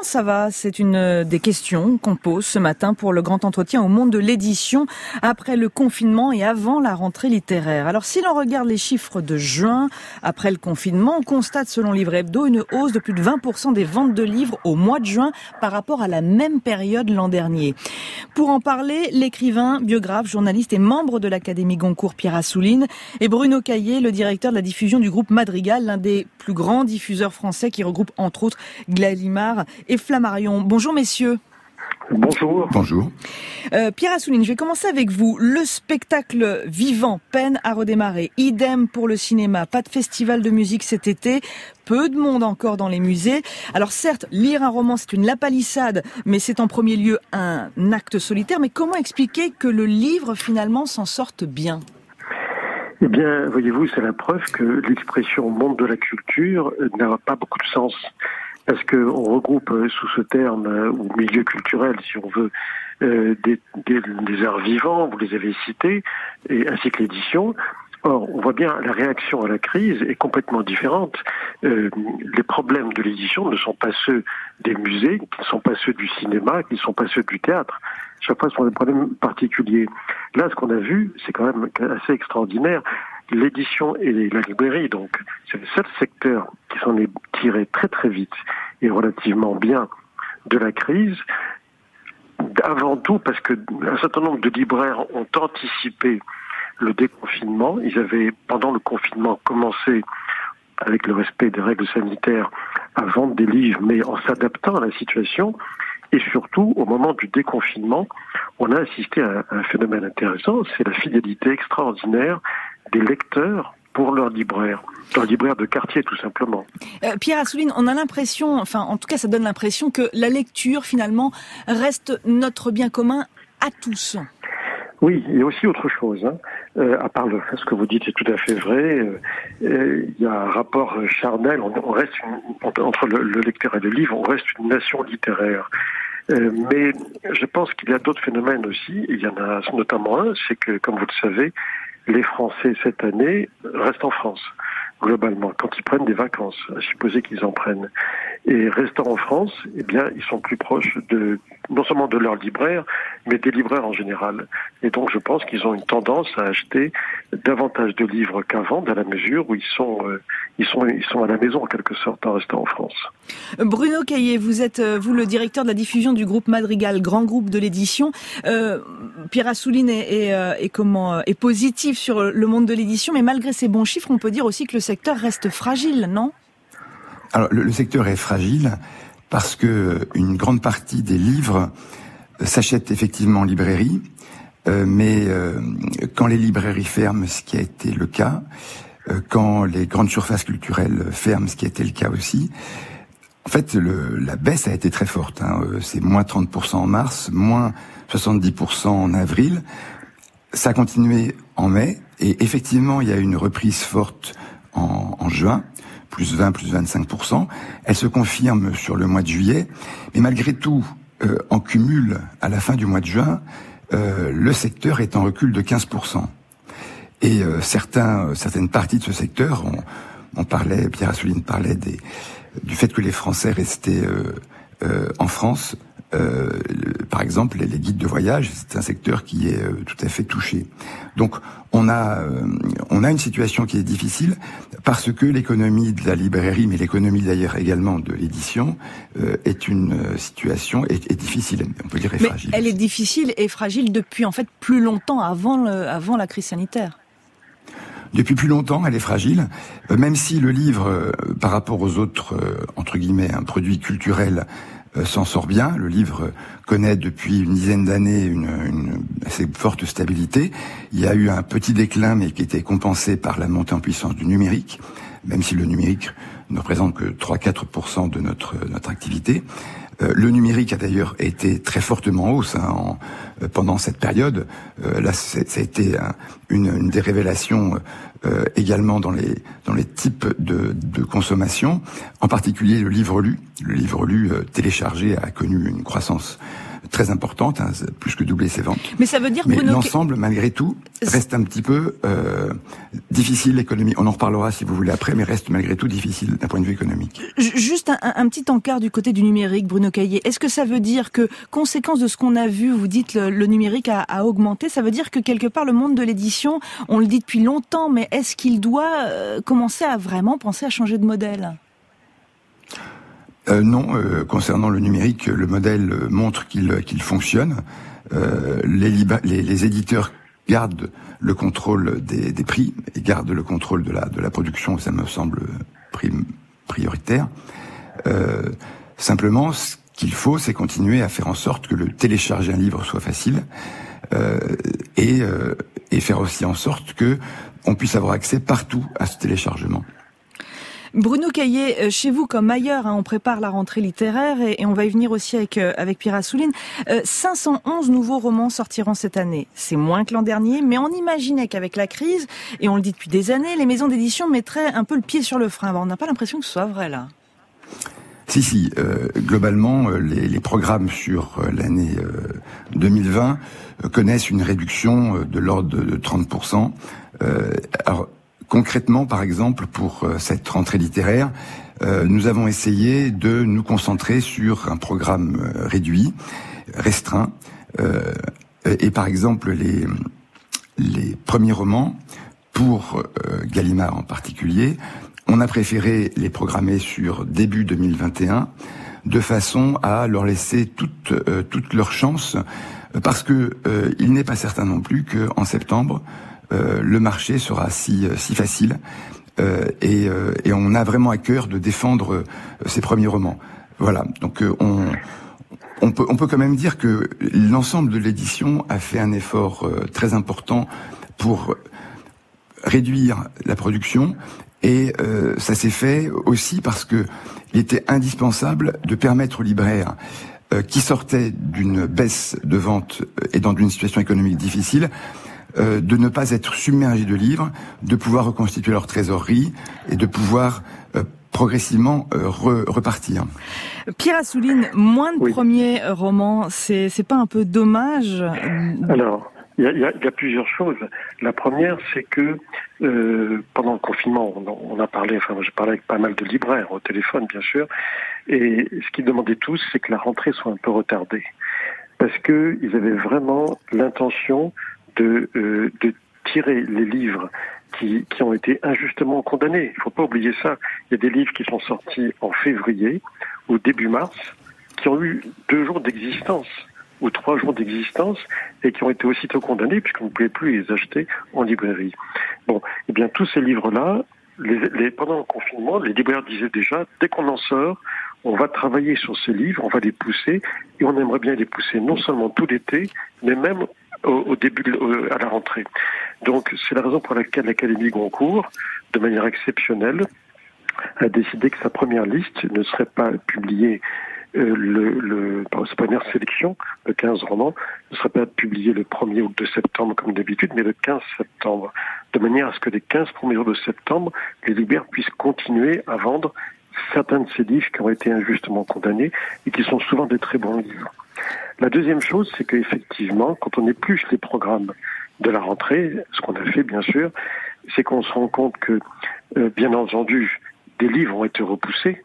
ça va? C'est une des questions qu'on pose ce matin pour le grand entretien au monde de l'édition après le confinement et avant la rentrée littéraire. Alors si l'on regarde les chiffres de juin, après le confinement, on constate selon Livre Hebdo une hausse de plus de 20% des ventes de livres au mois de juin par rapport à la même période l'an dernier. Pour en parler, l'écrivain, biographe, journaliste et membre de l'Académie Goncourt Pierre Assouline et Bruno Caillé, le directeur de la diffusion du groupe Madrigal, l'un des plus grands diffuseurs français qui regroupe entre autres Gallimard et Flammarion. Bonjour messieurs. Bonjour. Bonjour. Pierre Assouline, je vais commencer avec vous. Le spectacle vivant peine à redémarrer. Idem pour le cinéma. Pas de festival de musique cet été. Peu de monde encore dans les musées. Alors certes, lire un roman, c'est une lapalissade, mais c'est en premier lieu un acte solitaire. Mais comment expliquer que le livre, finalement, s'en sorte bien ? Eh bien, voyez-vous, c'est la preuve que l'expression monde de la culture n'a pas beaucoup de sens. Parce qu'on regroupe sous ce terme, ou milieu culturel, si on veut, des arts vivants, vous les avez cités, et ainsi que l'édition. Or, on voit bien la réaction à la crise est complètement différente. Les problèmes de l'édition ne sont pas ceux des musées, qui ne sont pas ceux du cinéma, qui ne sont pas ceux du théâtre. Chaque fois, ce sont des problèmes particuliers. Là, ce qu'on a vu, c'est quand même assez extraordinaire. L'édition et la librairie, donc, c'est le seul secteur qui s'en est tiré très très vite et relativement bien de la crise. Avant tout parce que un certain nombre de libraires ont anticipé le déconfinement. Ils avaient, pendant le confinement, commencé, avec le respect des règles sanitaires, à vendre des livres, mais en s'adaptant à la situation. Et surtout, au moment du déconfinement, on a assisté à un phénomène intéressant, c'est la fidélité extraordinaire des lecteurs pour leurs libraires de quartier tout simplement. Pierre Assouline, on a l'impression, enfin en tout cas ça donne l'impression que la lecture finalement reste notre bien commun à tous. Oui, il y a aussi autre chose. À part ce que vous dites est tout à fait vrai. Il y a un rapport charnel. On reste entre le lecteur et le livre, on reste une nation littéraire. Mais je pense qu'il y a d'autres phénomènes aussi. Il y en a notamment un, c'est que, comme vous le savez, les Français cette année restent en France, globalement, quand ils prennent des vacances, à supposer qu'ils en prennent. Et restant en France, eh bien, ils sont plus proches non seulement de leurs libraires, mais des libraires en général. Et donc, je pense qu'ils ont une tendance à acheter davantage de livres qu'avant, dans la mesure où ils sont à la maison, en quelque sorte, en restant en France. Bruno Caillé, vous êtes, vous, le directeur de la diffusion du groupe Madrigal, grand groupe de l'édition. Pierre Assouline est positif sur le monde de l'édition, mais malgré ces bons chiffres, on peut dire aussi que le secteur reste fragile, non ? Alors, le secteur est fragile parce que une grande partie des livres s'achètent effectivement en librairie, mais quand les librairies ferment, ce qui a été le cas, quand les grandes surfaces culturelles ferment, ce qui a été le cas aussi, en fait, la baisse a été très forte. C'est moins 30% en mars, moins 70% en avril. Ça a continué en mai, et effectivement, il y a eu une reprise forte en juin, plus 20, plus 25%. Elle se confirme sur le mois de juillet, mais malgré tout, en cumul, à la fin du mois de juin, le secteur est en recul de 15%. Et certaines parties de ce secteur, Pierre Assouline parlait du fait que les Français restaient en France. Par exemple, les guides de voyage, c'est un secteur qui est tout à fait touché. Donc, on a une situation qui est difficile parce que l'économie de la librairie, mais l'économie d'ailleurs également de l'édition, est une situation est difficile. On peut dire est fragile. Elle est difficile et fragile depuis en fait plus longtemps avant la crise sanitaire. Depuis plus longtemps, elle est fragile, même si le livre, par rapport aux autres, entre guillemets, un produit culturel, s'en sort bien. Le livre connaît depuis une dizaine d'années une assez forte stabilité. Il y a eu un petit déclin, mais qui était compensé par la montée en puissance du numérique, même si le numérique ne représente que 3-4% de notre activité. Le numérique a d'ailleurs été très fortement en hausse pendant cette période. Là, ça a été une des révélations également dans les types de consommation. En particulier le livre lu. Le livre lu téléchargé a connu une croissance très importante, plus que doubler ses ventes. Mais ça veut dire, Bruno, l'ensemble, malgré tout, reste un petit peu difficile, l'économie. On en reparlera si vous voulez après, mais reste malgré tout difficile point de vue économique. Juste un petit encart du côté du numérique, Bruno Caillé. Est-ce que ça veut dire que, conséquence de ce qu'on a vu, vous dites le numérique a augmenté, ça veut dire que quelque part le monde de l'édition, on le dit depuis longtemps, mais est-ce qu'il doit commencer à vraiment penser à changer de modèle ? Non, concernant le numérique, le modèle montre qu'il fonctionne. Les éditeurs gardent le contrôle des prix et gardent le contrôle de la production, ça me semble prioritaire. Simplement, ce qu'il faut, c'est continuer à faire en sorte que le télécharger un livre soit facile et faire aussi en sorte que on puisse avoir accès partout à ce téléchargement. Bruno Caillé, chez vous comme ailleurs, on prépare la rentrée littéraire et on va y venir aussi avec Pierre Assouline. 511 nouveaux romans sortiront cette année. C'est moins que l'an dernier, mais on imaginait qu'avec la crise, et on le dit depuis des années, les maisons d'édition mettraient un peu le pied sur le frein. On n'a pas l'impression que ce soit vrai là. Si, globalement, les programmes sur l'année 2020 connaissent une réduction de l'ordre de 30%. Alors, concrètement, par exemple, pour cette rentrée littéraire, nous avons essayé de nous concentrer sur un programme restreint, et par exemple les premiers romans, pour Gallimard en particulier, on a préféré les programmer sur début 2021, de façon à leur laisser toute leur chance, parce que il n'est pas certain non plus qu'en septembre, le marché sera si facile, et on a vraiment à cœur de défendre ces premiers romans. Voilà, donc on peut quand même dire que l'ensemble de l'édition a fait un effort très important pour réduire la production, et ça s'est fait aussi parce que il était indispensable de permettre aux libraires qui sortaient d'une baisse de vente et dans une situation économique difficile, de ne pas être submergés de livres, de pouvoir reconstituer leur trésorerie et de pouvoir progressivement repartir. Pierre Assouline, moins de premiers romans, c'est pas un peu dommage ? Alors, il y a plusieurs choses. La première, c'est que pendant le confinement, on a parlé, j'ai parlé avec pas mal de libraires au téléphone, bien sûr, et ce qu'ils demandaient tous, c'est que la rentrée soit un peu retardée, parce que ils avaient vraiment l'intention de tirer les livres qui ont été injustement condamnés. Il faut pas oublier ça. Il y a des livres qui sont sortis en février ou début mars, qui ont eu 2 jours d'existence ou 3 jours d'existence et qui ont été aussitôt condamnés puisqu'on ne pouvait plus les acheter en librairie. Bon, eh bien tous ces livres-là, pendant le confinement, les libraires disaient déjà, dès qu'on en sort, on va travailler sur ces livres, on va les pousser, et on aimerait bien les pousser non seulement tout l'été, mais même au début, à la rentrée. Donc, c'est la raison pour laquelle l'Académie Goncourt, de manière exceptionnelle, a décidé que sa première liste ne serait pas publiée sa première sélection, de 15 romans, ne serait pas publiée le 1er ou le 2 septembre comme d'habitude, mais le 15 septembre, de manière à ce que les 15 premiers jours de septembre, les libraires puissent continuer à vendre certains de ces livres qui ont été injustement condamnés et qui sont souvent des très bons livres. La deuxième chose, c'est qu'effectivement, quand on épluche les programmes de la rentrée, ce qu'on a fait bien sûr, c'est qu'on se rend compte que, bien entendu, des livres ont été repoussés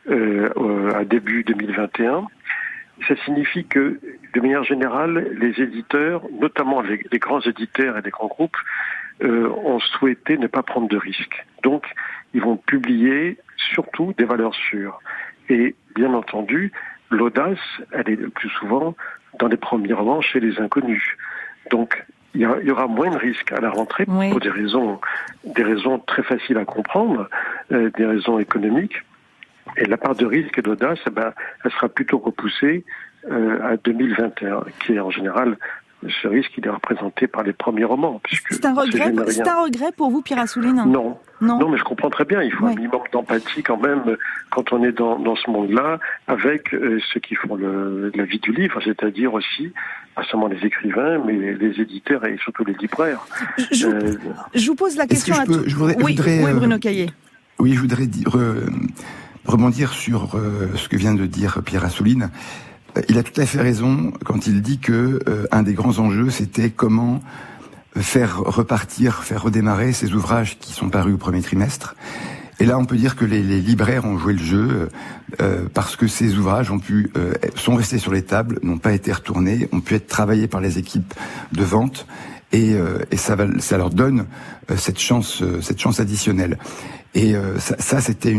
à début 2021. Ça signifie que, de manière générale, les éditeurs, notamment les grands éditeurs et les grands groupes, ont souhaité ne pas prendre de risques. Donc, ils vont publier surtout des valeurs sûres. Et bien entendu, l'audace, elle est le plus souvent dans les premiers romans chez les inconnus. Donc, il y aura moins de risques à la rentrée pour des raisons très faciles à comprendre, des raisons économiques. Et la part de risque et d'audace, elle sera plutôt repoussée à 2021, qui est en général ce risque il est représenté par les premiers romans. C'est un regret pour vous, Pierre Assouline ? Non, mais je comprends très bien. Il faut un minimum d'empathie quand même quand on est dans ce monde-là avec ceux qui font la vie du livre, c'est-à-dire aussi pas seulement les écrivains, mais les éditeurs et surtout les libraires. Je vous pose la question à tous. Oui, Bruno Caillé. Oui, je voudrais rebondir sur ce que vient de dire Pierre Assouline. Il a tout à fait raison quand il dit que un des grands enjeux, c'était comment faire redémarrer ces ouvrages qui sont parus au premier trimestre. Et là, on peut dire que les libraires ont joué le jeu parce que ces ouvrages sont restés sur les tables, n'ont pas été retournés, ont pu être travaillés par les équipes de vente et ça leur donne cette chance additionnelle. Et ça c'était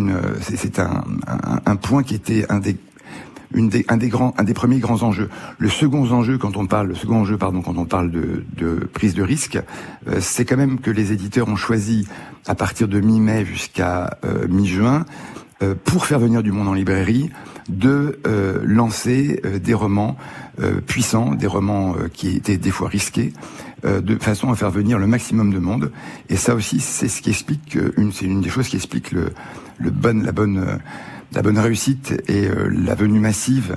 un point qui était un des premiers grands enjeux. Le second enjeu quand on parle de prise de risque, c'est quand même que les éditeurs ont choisi à partir de mi-mai jusqu'à mi-juin pour faire venir du monde en librairie de lancer des romans puissants, des romans qui étaient des fois risqués, de façon à faire venir le maximum de monde. Et ça aussi, c'est ce qui explique c'est une des choses qui explique la bonne réussite et la venue massive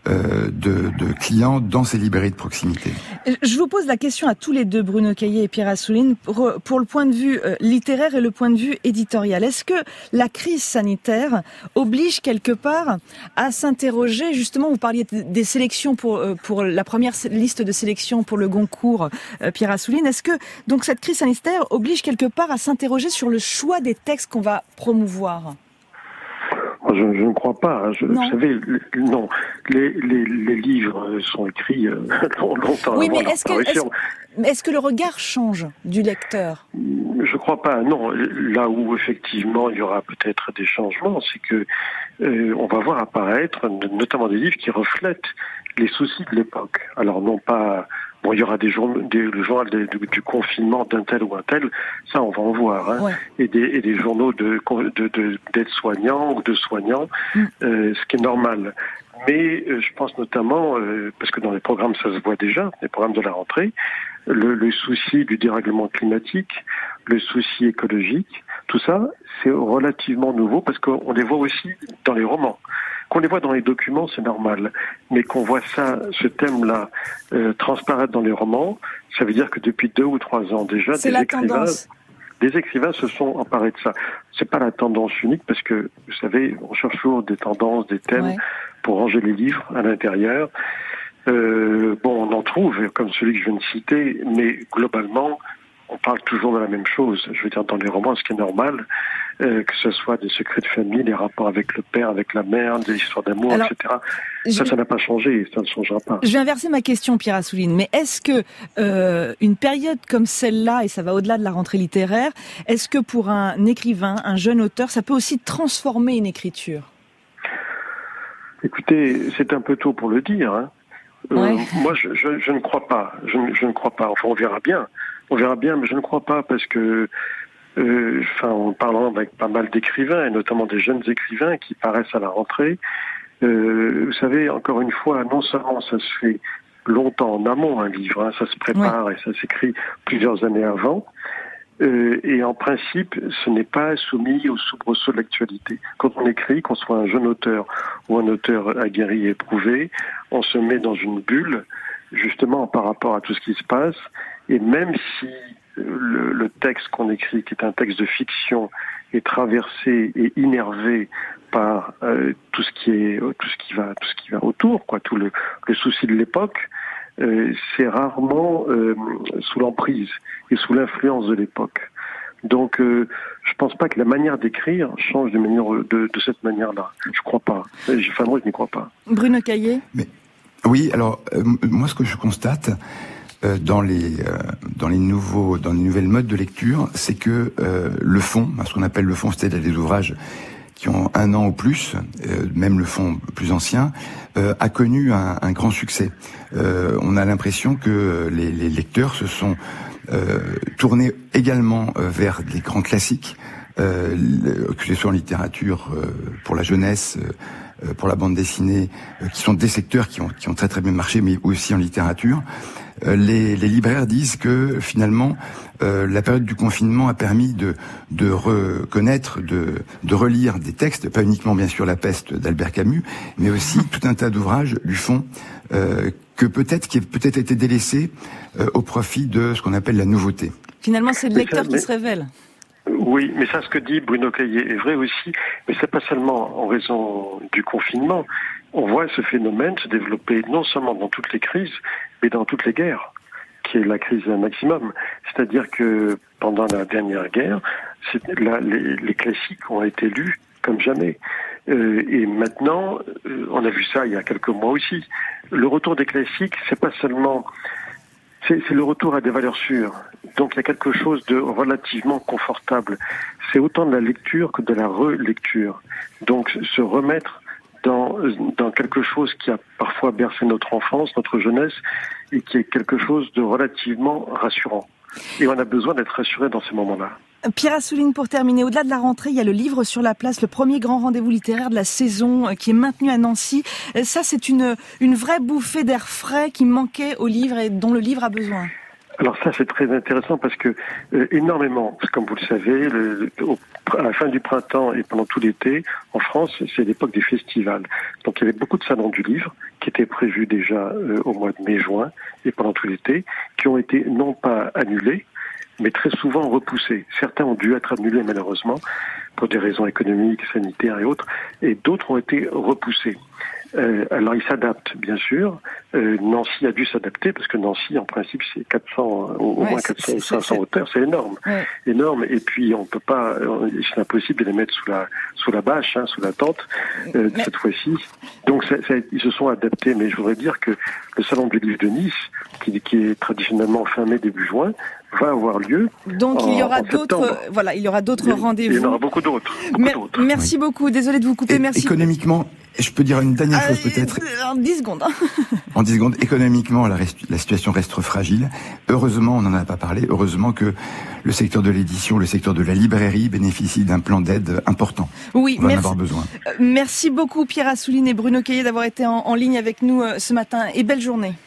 de clients dans ces librairies de proximité. Je vous pose la question à tous les deux, Bruno Caillé et Pierre Assouline, pour le point de vue littéraire et le point de vue éditorial. Est-ce que la crise sanitaire oblige quelque part à s'interroger, justement, vous parliez des sélections pour la première liste de sélection pour le Goncourt, Pierre Assouline, est-ce que donc cette crise sanitaire oblige quelque part à s'interroger sur le choix des textes qu'on va promouvoir ? Je ne crois pas. Vous savez, non. Les livres sont écrits longtemps oui, avant mais leur parution. Est-ce que le regard change du lecteur ? Je crois pas. Non. Là où effectivement il y aura peut-être des changements, c'est que on va voir apparaître notamment des livres qui reflètent les soucis de l'époque. Alors non pas. Bon, il y aura le journal du confinement d'un tel ou un tel, ça on va en voir, hein. Ouais. Et des journaux d'aides-soignants ou de soignants, ce qui est normal. Mais je pense notamment, parce que dans les programmes ça se voit déjà, les programmes de la rentrée, le souci du dérèglement climatique, le souci écologique, tout ça c'est relativement nouveau parce qu'on les voit aussi dans les romans. Qu'on les voit dans les documents, c'est normal. Mais qu'on voit ce thème-là, transparaître dans les romans, ça veut dire que depuis 2 ou 3 ans déjà, des écrivains se sont emparés de ça. C'est pas la tendance unique parce que, vous savez, on cherche toujours des tendances, des thèmes pour ranger les livres à l'intérieur. On en trouve, comme celui que je viens de citer, mais globalement, on parle toujours de la même chose. Je veux dire, dans les romans, ce qui est normal, que ce soit des secrets de famille, des rapports avec le père, avec la mère, des histoires d'amour, etc. Ça n'a pas changé et ça ne changera pas. Je vais inverser ma question, Pierre Assouline, mais est-ce que une période comme celle-là, et ça va au-delà de la rentrée littéraire, est-ce que pour un écrivain, un jeune auteur, ça peut aussi transformer une écriture ? Écoutez, c'est un peu tôt pour le dire, hein. Moi, je ne crois pas. Je ne crois pas. Enfin, on verra bien. On verra bien, mais je ne crois pas parce que, en parlant avec pas mal d'écrivains, et notamment des jeunes écrivains qui paraissent à la rentrée, vous savez, encore une fois, non seulement ça se fait longtemps en amont, un livre, hein, ça se prépare et ça s'écrit plusieurs années avant, et en principe, ce n'est pas soumis au soubresaut de l'actualité. Quand on écrit, qu'on soit un jeune auteur ou un auteur aguerri et éprouvé, on se met dans une bulle, justement par rapport à tout ce qui se passe, et même si le texte qu'on écrit, qui est un texte de fiction, est traversé et innervé par tout ce qui va autour, quoi, tout le souci de l'époque, c'est rarement sous l'emprise et sous l'influence de l'époque. Donc, je pense pas que la manière d'écrire change de cette manière-là. Je crois pas. Moi, je n'y crois pas. Bruno Caillé. Mais oui, alors moi, ce que je constate dans les nouvelles modes de lecture, c'est que le fond, ce qu'on appelle le fond, c'est-à-dire des ouvrages qui ont 1 an ou plus, même le fond plus ancien, a connu un grand succès. On a l'impression que les lecteurs se sont tournés également vers des grands classiques, que ce soit en littérature pour la jeunesse, pour la bande dessinée, qui sont des secteurs qui ont très très bien marché, mais aussi en littérature. Les libraires disent que finalement la période du confinement a permis de reconnaître, de relire des textes, pas uniquement bien sûr La Peste d'Albert Camus, mais aussi tout un tas d'ouvrages du fond qui a peut-être été délaissé au profit de ce qu'on appelle la nouveauté. Finalement, c'est le lecteur qui se révèle. Oui, mais ça, ce que dit Bruno Caillé est vrai aussi, mais c'est pas seulement en raison du confinement. On voit ce phénomène se développer non seulement dans toutes les crises, mais dans toutes les guerres, qui est la crise maximum. C'est-à-dire que pendant la dernière guerre, Les classiques ont été lus comme jamais. Et maintenant, on a vu ça il y a quelques mois aussi. Le retour des classiques, c'est pas seulement... C'est le retour à des valeurs sûres. Donc il y a quelque chose de relativement confortable. C'est autant de la lecture que de la relecture. Donc se remettre dans quelque chose qui a parfois bercé notre enfance, notre jeunesse, et qui est quelque chose de relativement rassurant. Et on a besoin d'être rassuré dans ces moments-là. Pierre Assouline, pour terminer, au-delà de la rentrée, il y a le livre sur la place, le premier grand rendez-vous littéraire de la saison qui est maintenu à Nancy. Ça, c'est une vraie bouffée d'air frais qui manquait au livre et dont le livre a besoin. Alors ça, c'est très intéressant parce que énormément, comme vous le savez, à la fin du printemps et pendant tout l'été, en France, c'est l'époque des festivals. Donc il y avait beaucoup de salons du livre qui étaient prévus déjà au mois de mai-juin et pendant tout l'été, qui ont été non pas annulés, mais très souvent repoussés. Certains ont dû être annulés malheureusement pour des raisons économiques, sanitaires et autres, et d'autres ont été repoussés. Alors ils s'adaptent bien sûr. Nancy a dû s'adapter parce que Nancy en principe c'est 400 au moins 400 ou 500 auteurs, c'est énorme, énorme. Et puis on peut pas, c'est impossible de les mettre sous la bâche, sous la tente cette fois-ci. Donc ils se sont adaptés. Mais je voudrais dire que le salon du livre de Nice, qui est traditionnellement fin mai début juin, va avoir lieu. Donc il y aura d'autres, il y aura d'autres rendez-vous. Il y en aura beaucoup d'autres. Merci beaucoup. Désolé de vous couper. Merci. Économiquement, je peux dire une dernière chose peut-être. En 10 secondes. En 10 secondes, économiquement, la situation reste fragile. Heureusement, on n'en a pas parlé. Heureusement que le secteur de l'édition, le secteur de la librairie bénéficie d'un plan d'aide important. Oui, on va en avoir besoin. Merci beaucoup Pierre Assouline et Bruno Caillé d'avoir été en ligne avec nous ce matin et belle journée.